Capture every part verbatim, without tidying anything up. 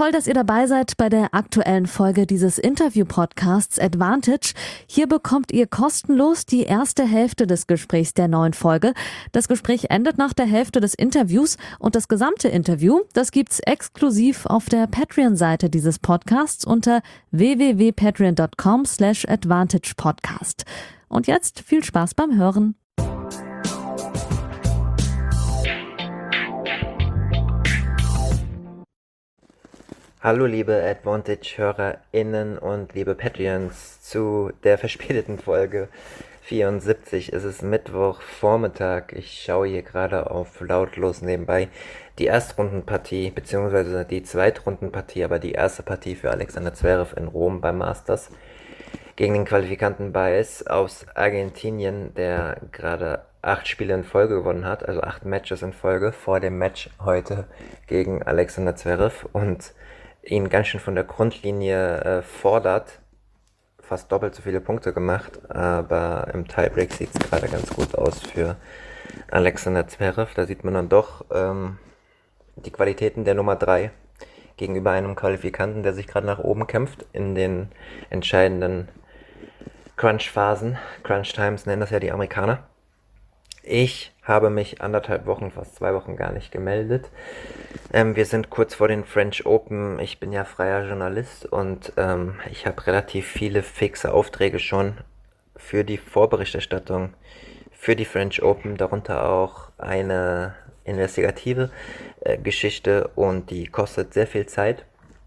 Toll, dass ihr dabei seid bei der aktuellen Folge dieses Interview-Podcasts Advantage. Hier bekommt ihr kostenlos die erste Hälfte des Gesprächs der neuen Folge. Das Gespräch endet nach der Hälfte des Interviews und das gesamte Interview, das gibt's exklusiv auf der Patreon-Seite dieses Podcasts unter w w w punkt patreon punkt com slash advantage podcast. Und jetzt viel Spaß beim Hören. Hallo liebe Advantage-HörerInnen und liebe Patreons zu der verspäteten Folge vierundsiebzig. Es ist Mittwochvormittag. Ich schaue hier gerade auf lautlos nebenbei die Erstrundenpartie, beziehungsweise die Zweitrundenpartie, aber die erste Partie für Alexander Zverev in Rom beim Masters gegen den Qualifikanten Baez aus Argentinien, der gerade acht Spiele in Folge gewonnen hat, also acht Matches in Folge vor dem Match heute gegen Alexander Zverev und ihn ganz schön von der Grundlinie äh, fordert. Fast doppelt so viele Punkte gemacht, aber im Tiebreak sieht es gerade ganz gut aus für Alexander Zverev. Da sieht man dann doch ähm, die Qualitäten der Nummer drei gegenüber einem Qualifikanten, der sich gerade nach oben kämpft in den entscheidenden Crunch-Phasen. Crunch-Times nennen das ja die Amerikaner. Ich habe mich anderthalb Wochen, fast zwei Wochen gar nicht gemeldet. Ähm, wir sind kurz vor den French Open. Ich bin ja freier Journalist und ähm, ich habe relativ viele fixe Aufträge schon für die Vorberichterstattung für die French Open, darunter auch eine investigative äh, Geschichte und die kostet sehr viel Zeit.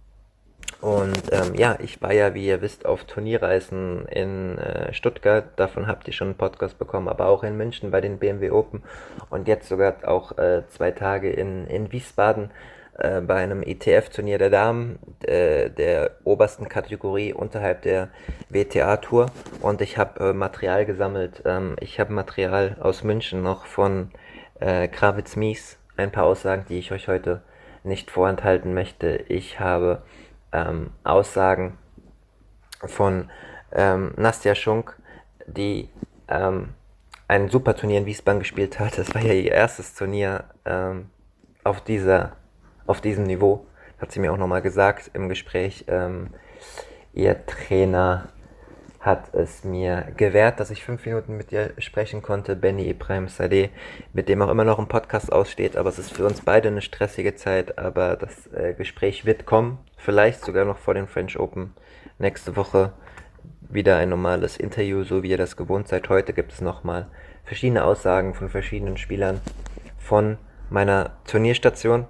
Und ähm, ja, ich war ja, wie ihr wisst, auf Turnierreisen in äh, Stuttgart. Davon habt ihr schon einen Podcast bekommen, aber auch in München bei den B M W Open. Und jetzt sogar auch äh, zwei Tage in, in Wiesbaden äh, bei einem I T F-Turnier der Damen, äh, der obersten Kategorie unterhalb der W T A-Tour. Und ich habe äh, Material gesammelt. Ähm, ich habe Material aus München noch von äh, Kravitz-Mies. Ein paar Aussagen, die ich euch heute nicht vorenthalten möchte. Ich habe Ähm, Aussagen von ähm, Nastja Schunk, die ähm, ein super Turnier in Wiesbaden gespielt hat. Das war ja ihr erstes Turnier ähm, auf dieser, auf diesem Niveau. Hat sie mir auch nochmal gesagt im Gespräch. Ähm, ihr Trainer hat es mir gewährt, dass ich fünf Minuten mit ihr sprechen konnte. Benny Ibrahim Sadeh, mit dem auch immer noch ein Podcast aussteht, aber es ist für uns beide eine stressige Zeit, aber das äh, Gespräch wird kommen, vielleicht sogar noch vor den French Open. Nächste Woche wieder ein normales Interview, so wie ihr das gewohnt seid. Heute gibt es nochmal verschiedene Aussagen von verschiedenen Spielern von meiner Turnierstation.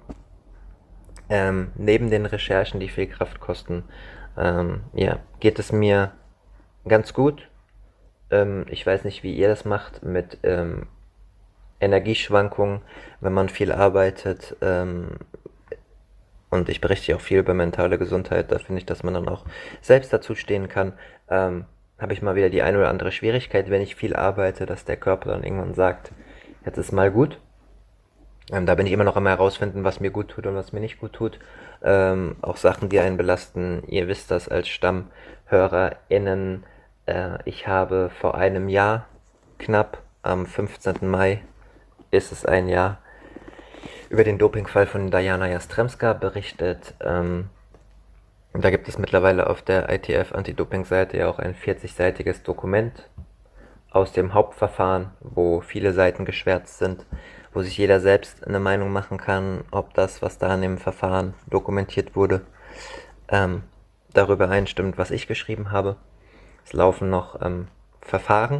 Ähm, neben den Recherchen, die viel Kraft kosten, ähm, ja, geht es mir ganz gut. Ähm, ich weiß nicht, wie ihr das macht mit ähm, Energieschwankungen, wenn man viel arbeitet. Ähm, und ich berichte auch viel über mentale Gesundheit. Da finde ich, dass man dann auch selbst dazu stehen kann. Ähm, habe ich mal wieder die eine oder andere Schwierigkeit, wenn ich viel arbeite, dass der Körper dann irgendwann sagt, jetzt ist mal gut. Ähm, da bin ich immer noch am herausfinden, was mir gut tut und was mir nicht gut tut. Ähm, auch Sachen, die einen belasten. Ihr wisst das als StammhörerInnen. Ich habe vor einem Jahr, knapp am fünfzehnten Mai, ist es ein Jahr, über den Dopingfall von Diana Jastremska berichtet. Ähm, da gibt es mittlerweile auf der I T F-Anti-Doping-Seite ja auch ein vierzigseitiges Dokument aus dem Hauptverfahren, wo viele Seiten geschwärzt sind, wo sich jeder selbst eine Meinung machen kann, ob das, was da in dem Verfahren dokumentiert wurde, ähm, darüber einstimmt, was ich geschrieben habe. Es laufen noch ähm, Verfahren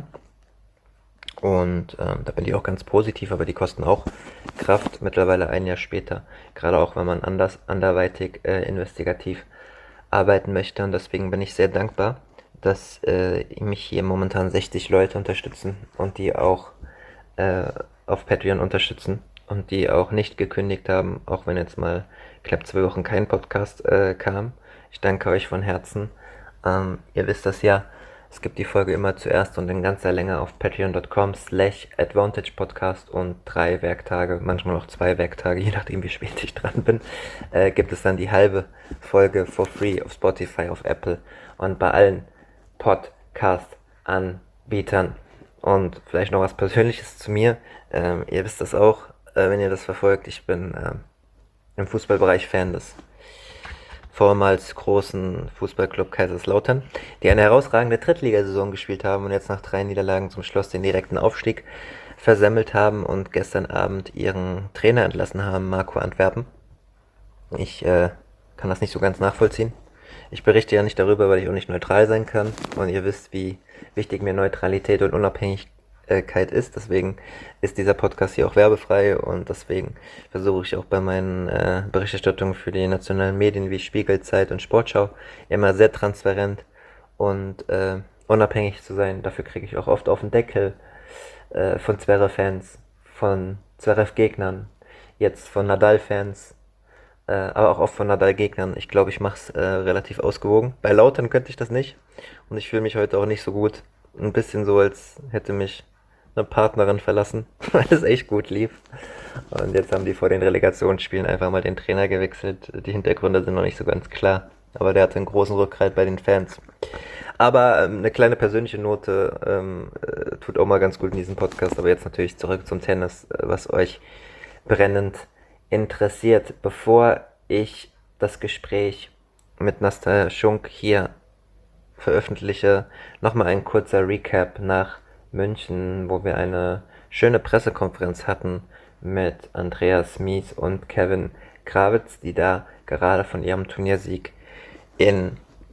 und ähm, da bin ich auch ganz positiv, aber die kosten auch Kraft mittlerweile ein Jahr später, gerade auch wenn man anders anderweitig äh, investigativ arbeiten möchte und deswegen bin ich sehr dankbar, dass äh, mich hier momentan sechzig Leute unterstützen und die auch äh, auf Patreon unterstützen und die auch nicht gekündigt haben, auch wenn jetzt mal knapp zwei Wochen kein Podcast äh, kam. Ich danke euch von Herzen. Ähm, ihr wisst das ja. Es gibt die Folge immer zuerst und in ganzer Länge auf patreon punkt com slash advantage podcast und drei Werktage, manchmal auch zwei Werktage, je nachdem wie spät ich dran bin, äh, gibt es dann die halbe Folge for free auf Spotify, auf Apple und bei allen Podcast-Anbietern. Und vielleicht noch was Persönliches zu mir. Ähm, ihr wisst das auch, äh, wenn ihr das verfolgt. Ich bin ähm, im Fußballbereich Fan des vormals großen Fußballclub Kaiserslautern, die eine herausragende Drittligasaison gespielt haben und jetzt nach drei Niederlagen zum Schluss den direkten Aufstieg versemmelt haben und gestern Abend ihren Trainer entlassen haben, Marco Antwerpen. Ich äh, kann das nicht so ganz nachvollziehen. Ich berichte ja nicht darüber, weil ich auch nicht neutral sein kann. Und ihr wisst, wie wichtig mir Neutralität und Unabhängigkeit ist. Deswegen ist dieser Podcast hier auch werbefrei. Und deswegen versuche ich auch bei meinen äh, Berichterstattungen für die nationalen Medien wie Spiegel, Zeit und Sportschau immer sehr transparent und äh, unabhängig zu sein. Dafür kriege ich auch oft auf den Deckel äh, von Zverev-Fans, von Zverev-Gegnern, jetzt von Nadal-Fans. Äh, aber auch oft von Nadal-Gegnern. Ich glaube, ich mache es äh, relativ ausgewogen. Bei Lautern könnte ich das nicht. Und ich fühle mich heute auch nicht so gut. Ein bisschen so, als hätte mich eine Partnerin verlassen, weil es echt gut lief. Und jetzt haben die vor den Relegationsspielen einfach mal den Trainer gewechselt. Die Hintergründe sind noch nicht so ganz klar. Aber der hatte einen großen Rückhalt bei den Fans. Aber ähm, eine kleine persönliche Note ähm, äh, tut auch mal ganz gut in diesem Podcast. Aber jetzt natürlich zurück zum Tennis, äh, was euch brennend interessiert. Bevor ich das Gespräch mit Nastja Schunk hier veröffentliche, nochmal ein kurzer Recap nach München, wo wir eine schöne Pressekonferenz hatten mit Andreas Mies und Kevin Krawitz, die da gerade von ihrem Turniersieg in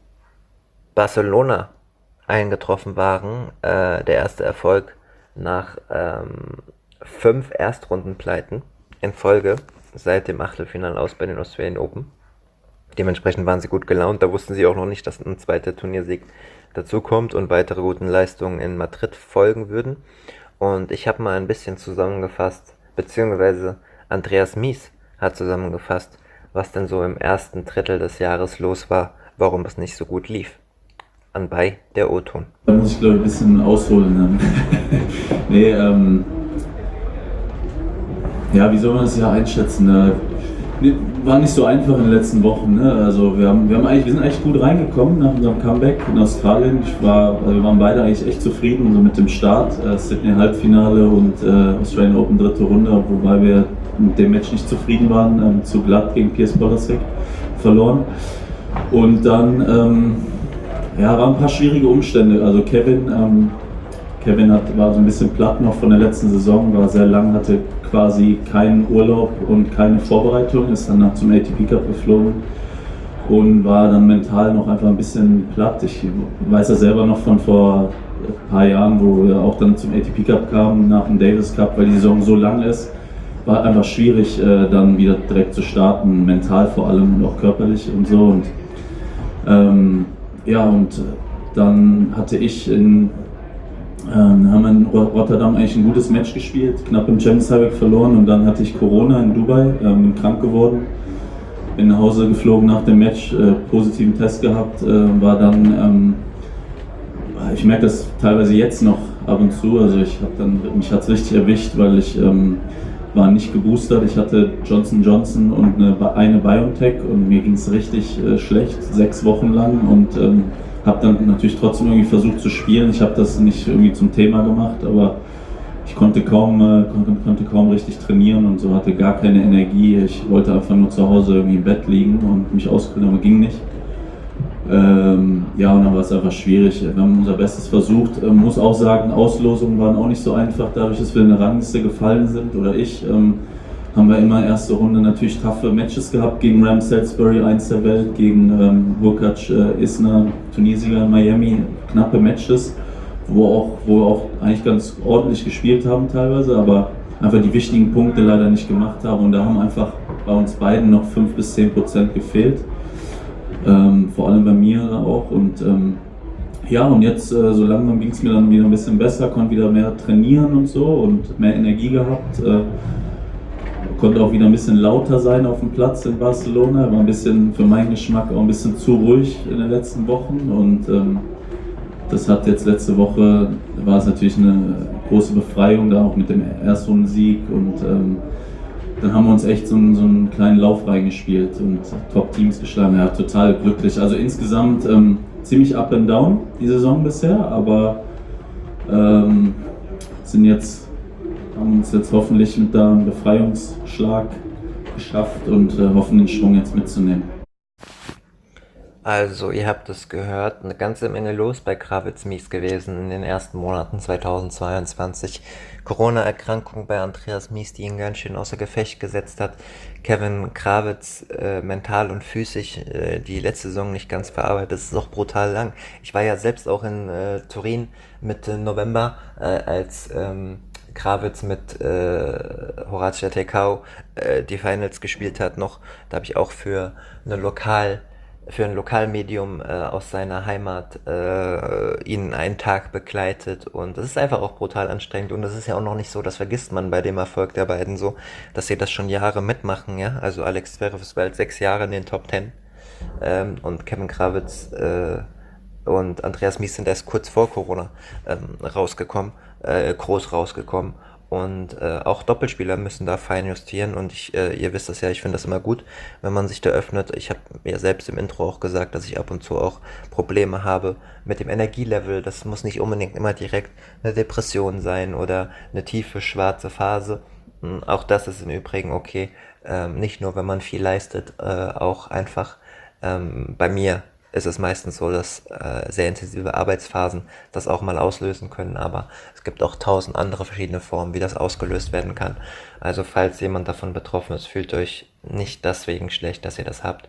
Barcelona eingetroffen waren. Äh, der erste Erfolg nach ähm, fünf Erstrundenpleiten in Folge seit dem Achtelfinale aus bei den Australian Open. Dementsprechend waren sie gut gelaunt. Da wussten sie auch noch nicht, dass ein zweiter Turniersieg dazukommt und weitere guten Leistungen in Madrid folgen würden. Und ich habe mal ein bisschen zusammengefasst, beziehungsweise Andreas Mies hat zusammengefasst, was denn so im ersten Drittel des Jahres los war, warum es nicht so gut lief. Anbei der O-Ton. Da muss ich, glaube ich, ein bisschen ausholen. nee, ähm... Ja, wie soll man das ja einschätzen? Ne? War nicht so einfach in den letzten Wochen. Ne? Also wir, haben, wir, haben eigentlich, wir sind eigentlich gut reingekommen nach unserem Comeback in Australien. Ich war, also wir waren beide eigentlich echt zufrieden so mit dem Start. Äh, Sydney Halbfinale und äh, Australian Open dritte Runde, wobei wir mit dem Match nicht zufrieden waren, äh, zu glatt gegen Piers Podolsek verloren. Und dann ähm, ja, waren ein paar schwierige Umstände. Also Kevin, ähm, Kevin hat, war so ein bisschen platt noch von der letzten Saison, war sehr lang, hatte quasi keinen Urlaub und keine Vorbereitung, ist dann zum A T P Cup geflogen und war dann mental noch einfach ein bisschen platt. Ich weiß ja selber noch von vor ein paar Jahren, wo wir auch dann zum A T P Cup kamen, nach dem Davis Cup, weil die Saison so lang ist, war einfach schwierig, dann wieder direkt zu starten, mental vor allem und auch körperlich und so. Und ähm, ja, und dann hatte ich in Ähm, haben in Rotterdam eigentlich ein gutes Match gespielt, knapp im Champions League verloren und dann hatte ich Corona in Dubai, ähm, bin krank geworden, bin nach Hause geflogen nach dem Match, äh, positiven Test gehabt, äh, war dann, ähm, ich merke das teilweise jetzt noch ab und zu, also ich hab dann, mich hat es richtig erwischt, weil ich ähm, war nicht geboostert, ich hatte Johnson und Johnson und eine, eine BioNTech und mir ging es richtig äh, schlecht, sechs Wochen lang und ähm, habe dann natürlich trotzdem irgendwie versucht zu spielen. Ich habe das nicht irgendwie zum Thema gemacht, aber ich konnte kaum, äh, konnte, konnte kaum richtig trainieren und so, hatte gar keine Energie. Ich wollte einfach nur zu Hause irgendwie im Bett liegen und mich auskurieren, aber ging nicht. Ähm, ja, und dann war es einfach schwierig. Wir haben unser Bestes versucht. Ähm, muss auch sagen, Auslosungen waren auch nicht so einfach, dadurch, dass wir in der Rangliste gefallen sind, oder ich. Ähm, haben wir immer erste Runde natürlich taffe Matches gehabt gegen Ram Salisbury, eins der Welt, gegen ähm, Hurkacz äh, Isner, Tunesier in Miami, knappe Matches, wo, auch, wo wir auch eigentlich ganz ordentlich gespielt haben teilweise, aber einfach die wichtigen Punkte leider nicht gemacht haben und da haben einfach bei uns beiden noch fünf bis zehn Prozent gefehlt, ähm, vor allem bei mir auch und ähm, ja, und jetzt äh, so langsam ging es mir dann wieder ein bisschen besser, konnte wieder mehr trainieren und so und mehr Energie gehabt. Äh, konnte auch wieder ein bisschen lauter sein auf dem Platz in Barcelona, war ein bisschen für meinen Geschmack auch ein bisschen zu ruhig in den letzten Wochen und ähm, das hat jetzt letzte Woche, war es natürlich eine große Befreiung da auch mit dem Erstrundensieg und ähm, dann haben wir uns echt so einen, so einen kleinen Lauf reingespielt und Top-Teams geschlagen, ja, total glücklich. Also insgesamt ähm, ziemlich up and down die Saison bisher, aber ähm, sind jetzt haben uns jetzt hoffentlich mit da einem Befreiungsschlag geschafft und äh, hoffen, den Schwung jetzt mitzunehmen. Also, ihr habt es gehört, eine ganze Menge los bei Kravitz Mies gewesen in den ersten Monaten zweitausendzweiundzwanzig. Corona-Erkrankung bei Andreas Mies, die ihn ganz schön außer Gefecht gesetzt hat. Kevin Kravitz äh, mental und physisch äh, die letzte Saison nicht ganz verarbeitet. Das ist auch brutal lang. Ich war ja selbst auch in äh, Turin Mitte November, äh, als ähm, Kravitz mit äh, Horacio Tecau äh, die Finals gespielt hat noch. Da habe ich auch für eine Lokal für ein Lokalmedium äh, aus seiner Heimat äh, ihn einen Tag begleitet, und das ist einfach auch brutal anstrengend, und das ist ja auch noch nicht so, das vergisst man bei dem Erfolg der beiden so, dass sie das schon Jahre mitmachen, ja, also Alex Zverev ist bald sechs Jahre in den Top Ten, ähm, und Kevin Kravitz äh, und Andreas Mies sind erst kurz vor Corona ähm, rausgekommen, äh, groß rausgekommen. Und äh, auch Doppelspieler müssen da fein justieren, und ich, äh, ihr wisst das ja, ich finde das immer gut, wenn man sich da öffnet. Ich habe mir selbst im Intro auch gesagt, dass ich ab und zu auch Probleme habe mit dem Energielevel. Das muss nicht unbedingt immer direkt eine Depression sein oder eine tiefe schwarze Phase. Hm, Auch das ist im Übrigen okay. Ähm, nicht nur, wenn man viel leistet, äh, auch einfach ähm, bei mir ist es meistens so, dass äh, sehr intensive Arbeitsphasen das auch mal auslösen können, aber es gibt auch tausend andere verschiedene Formen, wie das ausgelöst werden kann. Also falls jemand davon betroffen ist, fühlt euch nicht deswegen schlecht, dass ihr das habt.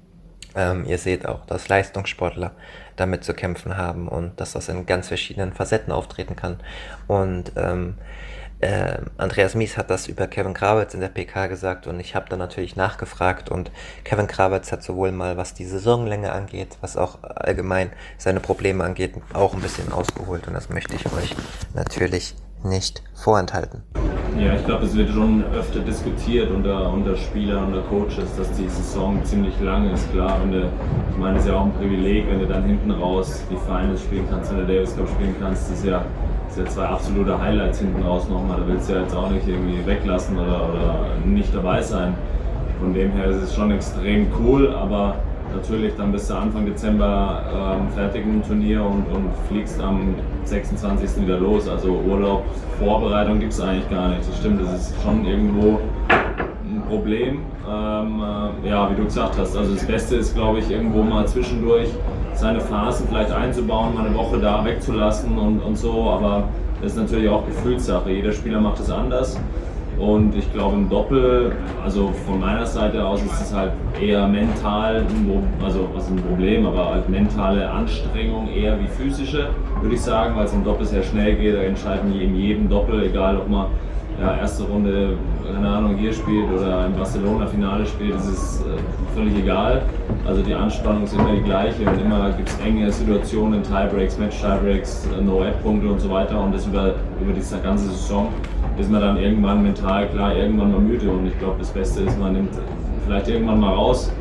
Ähm, ihr seht auch, dass Leistungssportler damit zu kämpfen haben und dass das in ganz verschiedenen Facetten auftreten kann. Und ähm, äh, Andreas Mies hat das über Kevin Kravitz in der P K gesagt, und ich habe dann natürlich nachgefragt, und Kevin Kravitz hat sowohl mal, was die Saisonlänge angeht, was auch allgemein seine Probleme angeht, auch ein bisschen ausgeholt, und das möchte ich euch natürlich nicht vorenthalten. Ja, ich glaube, es wird schon öfter diskutiert unter, unter Spielern, unter Coaches, dass die Saison ziemlich lang ist. Klar, wenn du, ich meine, es ist ja auch ein Privileg, wenn du dann hinten raus die Finals spielen kannst, wenn du Davis Cup spielen kannst. Das ist ja, das ist ja zwei absolute Highlights hinten raus nochmal. Da willst du ja jetzt auch nicht irgendwie weglassen oder, oder nicht dabei sein. Von dem her ist es schon extrem cool, aber natürlich, dann bist du Anfang Dezember ähm, fertig im Turnier und, und fliegst am sechsundzwanzigsten wieder los. Also Urlaub, Vorbereitung gibt es eigentlich gar nicht. Das stimmt, das ist schon irgendwo ein Problem. Ähm, äh, ja, wie du gesagt hast, also das Beste ist, glaube ich, irgendwo mal zwischendurch seine Phasen vielleicht einzubauen, mal eine Woche da wegzulassen und, und so. Aber das ist natürlich auch Gefühlssache. Jeder Spieler macht es anders. Und ich glaube im Doppel, also von meiner Seite aus ist es halt eher mental, also was ist ein Problem, aber halt mentale Anstrengung eher wie physische, würde ich sagen, weil es im Doppel sehr schnell geht. Da entscheiden in jedem Doppel, egal ob man ja, erste Runde, keine Ahnung, hier spielt oder im Barcelona-Finale spielt, das ist äh, völlig egal. Also die Anspannung ist immer die gleiche, und immer gibt es enge Situationen, Tiebreaks, Match-Tiebreaks, No-Ad-Punkte und so weiter, und das über, über die ganze Saison ist man dann irgendwann mental, klar, irgendwann mal müde, und ich glaube, das Beste ist, man nimmt vielleicht irgendwann mal raus,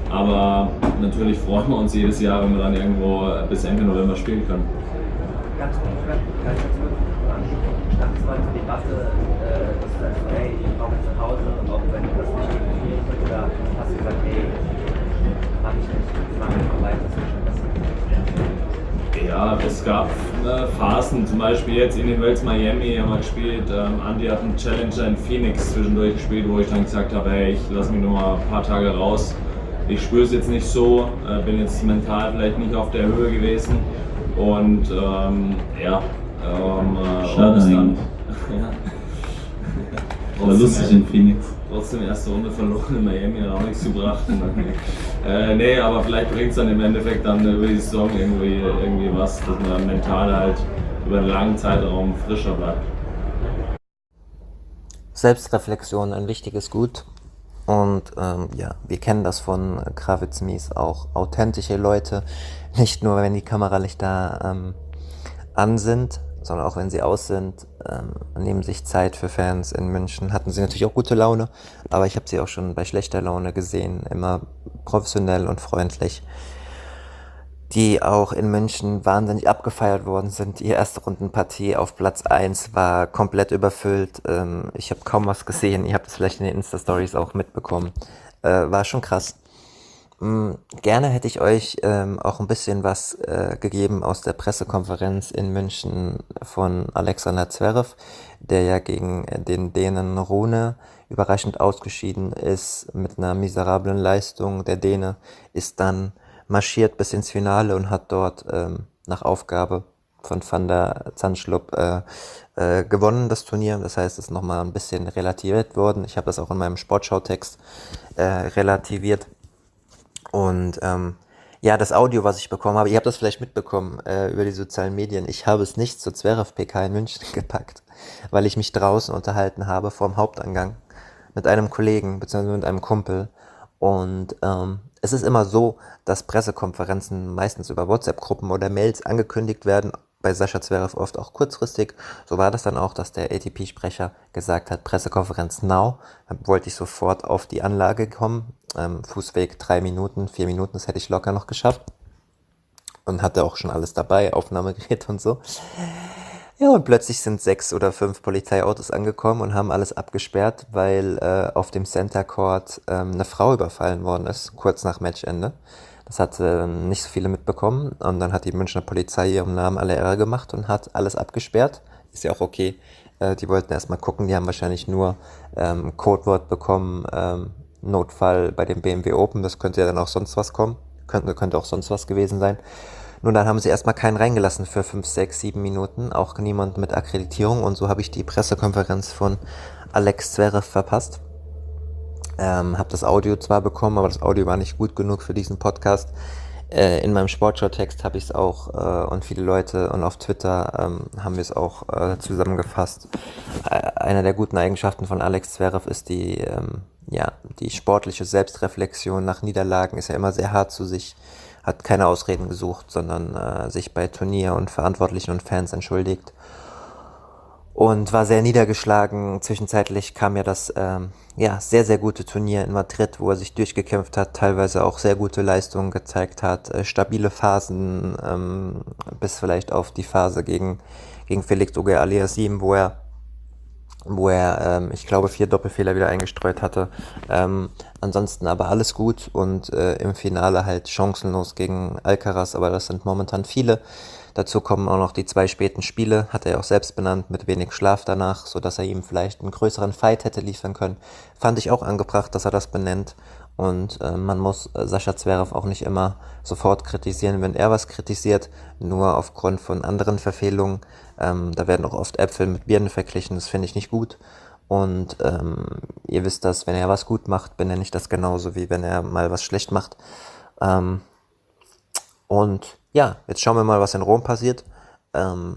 aber natürlich freuen wir uns jedes Jahr, wenn wir dann irgendwo bis Ende November spielen können. Ganz konkret, kann ich jetzt wirklich anschauen, stand zwar zur Debatte, äh, dass du sagst, hey, ich brauche jetzt nach Hause, und auch wenn das nicht funktioniert wird, oder hast du gesagt, hey, mach ich nicht, ich mache einfach weiter, das ist schon besser. Ja, es gab ne, Phasen, zum Beispiel jetzt in den Wells Miami haben wir gespielt. Ähm, Andy hat einen Challenger in Phoenix zwischendurch gespielt, wo ich dann gesagt habe, hey, ich lasse mich noch mal ein paar Tage raus. Ich spüre es jetzt nicht so, äh, bin jetzt mental vielleicht nicht auf der Höhe gewesen, und ähm, ja. Ähm, äh, Schade dann, eigentlich. ja. War lustig in Phoenix. Trotzdem erste Runde verloren in Miami, hat auch nichts gebracht. äh, nee, aber vielleicht bringt es dann im Endeffekt dann über die Saison irgendwie, irgendwie was, dass man mental halt über einen langen Zeitraum frischer bleibt. Selbstreflexion, ein wichtiges Gut. Und ähm, ja, wir kennen das von Kravitz Mies auch. Authentische Leute, nicht nur wenn die Kameralichter ähm, an sind, sondern auch wenn sie aus sind, ähm, nehmen sich Zeit für Fans in München. Hatten sie natürlich auch gute Laune, aber ich habe sie auch schon bei schlechter Laune gesehen, immer professionell und freundlich, die auch in München wahnsinnig abgefeiert worden sind. Die erste Rundenpartie auf Platz eins war komplett überfüllt. Ähm, ich habe kaum was gesehen. Ihr habt es vielleicht in den Insta-Stories auch mitbekommen. Äh, war schon krass. Mm, Gerne hätte ich euch ähm, auch ein bisschen was äh, gegeben aus der Pressekonferenz in München von Alexander Zverev, der ja gegen den Dänen Rune überraschend ausgeschieden ist mit einer miserablen Leistung. Der Däne ist dann marschiert bis ins Finale und hat dort ähm, nach Aufgabe von Van der Zandschulp äh, äh, gewonnen, das Turnier. Das heißt, es ist nochmal ein bisschen relativiert worden. Ich habe das auch in meinem Sportschau-Text äh, relativiert. Und ähm, ja, das Audio, was ich bekommen habe, ihr habt das vielleicht mitbekommen äh, über die sozialen Medien. Ich habe es nicht zur Zverev-P K in München gepackt, weil ich mich draußen unterhalten habe vor dem Hauptangang mit einem Kollegen bzw. mit einem Kumpel. Und ähm, es ist immer so, dass Pressekonferenzen meistens über WhatsApp-Gruppen oder Mails angekündigt werden, bei Sascha Zverev oft auch kurzfristig. So war das dann auch, dass der A T P-Sprecher gesagt hat, Pressekonferenz now. Dann wollte ich sofort auf die Anlage kommen. Ähm, Fußweg drei Minuten, vier Minuten, das hätte ich locker noch geschafft. Und hatte auch schon alles dabei, Aufnahmegerät und so. Ja, und plötzlich sind sechs oder fünf Polizeiautos angekommen und haben alles abgesperrt, weil äh, auf dem Center Court ähm, eine Frau überfallen worden ist, kurz nach Matchende. Das hat äh, nicht so viele mitbekommen und dann hat die Münchner Polizei ihrem Namen alle Ehre gemacht und hat alles abgesperrt. Ist ja auch okay. Äh, die wollten erstmal gucken, die haben wahrscheinlich nur ähm, Codewort bekommen, ähm, Notfall bei dem B M W Open, das könnte ja dann auch sonst was kommen, könnte, könnte auch sonst was gewesen sein. Nun, dann haben sie erstmal keinen reingelassen für fünf, sechs, sieben Minuten, auch niemand mit Akkreditierung und so habe ich die Pressekonferenz von Alex Zverev verpasst. Ähm, habe das Audio zwar bekommen, aber das Audio war nicht gut genug für diesen Podcast. Äh, in meinem Sportschau-Text habe ich es auch äh, und viele Leute und auf Twitter ähm, haben wir es auch äh, zusammengefasst. Äh, eine der guten Eigenschaften von Alex Zverev ist die, ähm, ja, die sportliche Selbstreflexion nach Niederlagen, ist ja immer sehr hart zu sich, hat keine Ausreden gesucht, sondern äh, sich bei Turnier und Verantwortlichen und Fans entschuldigt. Und war sehr niedergeschlagen. Zwischenzeitlich kam ja das ähm, ja, sehr, sehr gute Turnier in Madrid, wo er sich durchgekämpft hat, teilweise auch sehr gute Leistungen gezeigt hat, äh, stabile Phasen, ähm, bis vielleicht auf die Phase gegen, gegen Felix Auger-Aliassime, wo er, wo er ähm, ich glaube, vier Doppelfehler wieder eingestreut hatte. Ähm, ansonsten aber alles gut und äh, im Finale halt chancenlos gegen Alcaraz, aber das sind momentan viele. Dazu kommen auch noch die zwei späten Spiele, hat er auch selbst benannt, mit wenig Schlaf danach, sodass er ihm vielleicht einen größeren Fight hätte liefern können. Fand ich auch angebracht, dass er das benennt. Und äh, man muss äh, Sascha Zverev auch nicht immer sofort kritisieren, wenn er was kritisiert, nur aufgrund von anderen Verfehlungen. Ähm, da werden auch oft Äpfel mit Birnen verglichen, das finde ich nicht gut. Und ähm, ihr wisst das, wenn er was gut macht, benenne ich das genauso, wie wenn er mal was schlecht macht. Ähm, und ja, jetzt schauen wir mal, was in Rom passiert. Ähm,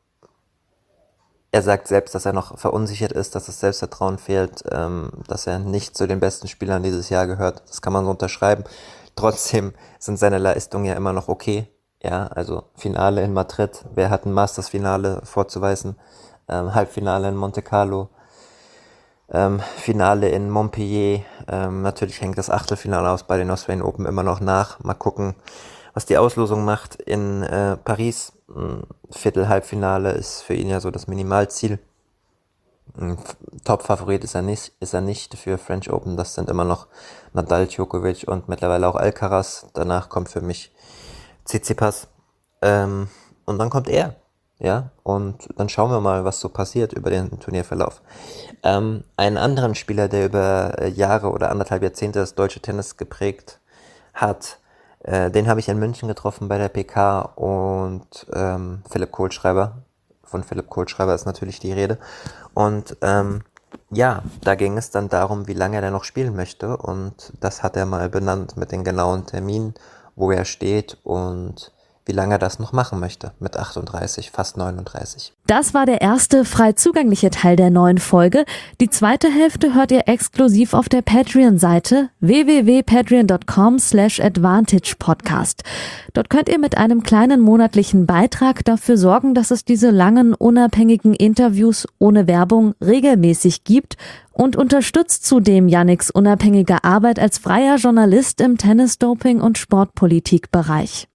er sagt selbst, dass er noch verunsichert ist, dass das Selbstvertrauen fehlt, ähm, dass er nicht zu den besten Spielern dieses Jahr gehört. Das kann man so unterschreiben. Trotzdem sind seine Leistungen ja immer noch okay. Ja, also Finale in Madrid. Wer hat ein Masters-Finale vorzuweisen? Ähm, Halbfinale in Monte Carlo. Ähm, Finale in Montpellier. Ähm, natürlich hängt das Achtelfinale aus bei den Australian Open immer noch nach. Mal gucken, was die Auslosung macht in äh, Paris. Viertel-Halbfinale ist für ihn ja so das Minimalziel. Top-Favorit ist er nicht, ist er nicht für French Open. Das sind immer noch Nadal, Djokovic und mittlerweile auch Alcaraz. Danach kommt für mich Tsitsipas. Ähm, und dann kommt er. Ja, und dann schauen wir mal, was so passiert über den Turnierverlauf. Ähm, einen anderen Spieler, der über Jahre oder anderthalb Jahrzehnte das deutsche Tennis geprägt hat, den habe ich in München getroffen bei der P K und ähm, Philipp Kohlschreiber. Von Philipp Kohlschreiber ist natürlich die Rede. Und ähm, ja, da ging es dann darum, wie lange er denn noch spielen möchte. Und das hat er mal benannt mit den genauen Terminen, wo er steht und wie lange er das noch machen möchte mit achtunddreißig, fast neununddreißig. Das war der erste frei zugängliche Teil der neuen Folge. Die zweite Hälfte hört ihr exklusiv auf der Patreon-Seite w w w punkt patreon punkt com slash advantage podcast. Dort könnt ihr mit einem kleinen monatlichen Beitrag dafür sorgen, dass es diese langen, unabhängigen Interviews ohne Werbung regelmäßig gibt und unterstützt zudem Yannicks unabhängige Arbeit als freier Journalist im Tennis-Doping- und Sportpolitik-Bereich.